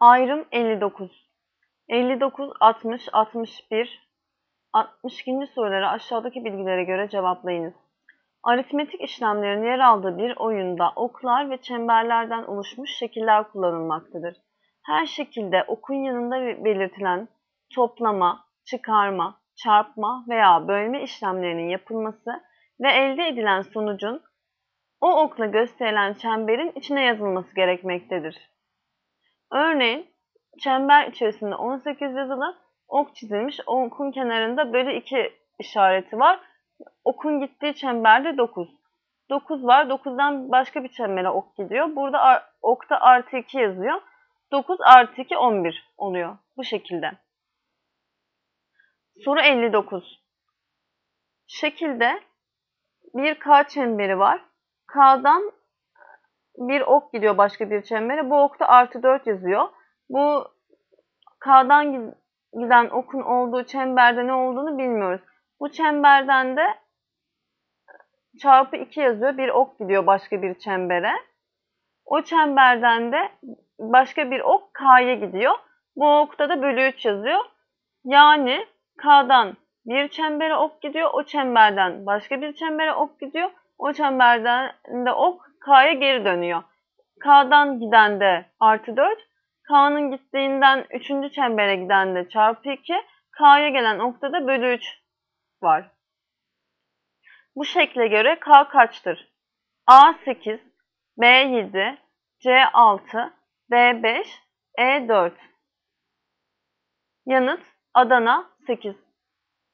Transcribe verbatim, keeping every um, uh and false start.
Ayrım elli dokuz. elli dokuz, altmış, altmış bir, altmış ikinci soruları aşağıdaki bilgilere göre cevaplayınız. Aritmetik işlemlerin yer aldığı bir oyunda oklar ve çemberlerden oluşmuş şekiller kullanılmaktadır. Her şekilde okun yanında belirtilen toplama, çıkarma, çarpma veya bölme işlemlerinin yapılması ve elde edilen sonucun o okla gösterilen çemberin içine yazılması gerekmektedir. Örneğin çember içerisinde on sekiz yazılı, ok çizilmiş, okun kenarında bölü iki işareti var. Okun gittiği çemberde dokuz. dokuz var. dokuzdan başka bir çembere ok gidiyor. Burada okta artı iki yazıyor. dokuz artı iki on bir oluyor. Bu şekilde. Soru elli dokuz. Şekilde bir K çemberi var. K'dan bir ok gidiyor başka bir çembere. Bu okta artı dört yazıyor. Bu K'dan giden okun olduğu çemberde ne olduğunu bilmiyoruz. Bu çemberden de çarpı iki yazıyor. Bir ok gidiyor başka bir çembere. O çemberden de başka bir ok K'ya gidiyor. Bu okta da bölü üç yazıyor. Yani K'dan bir çembere ok gidiyor. O çemberden başka bir çembere ok gidiyor. O çemberden de ok K'ya geri dönüyor. K'dan giden de artı dört. K'nın gittiğinden üçüncü çembere giden de çarpı iki. K'ya gelen okta da bölü üç var. Bu şekle göre K kaçtır? A sekiz, B yedi, C altı, D beş, E dört. Yanıt Adana sekiz.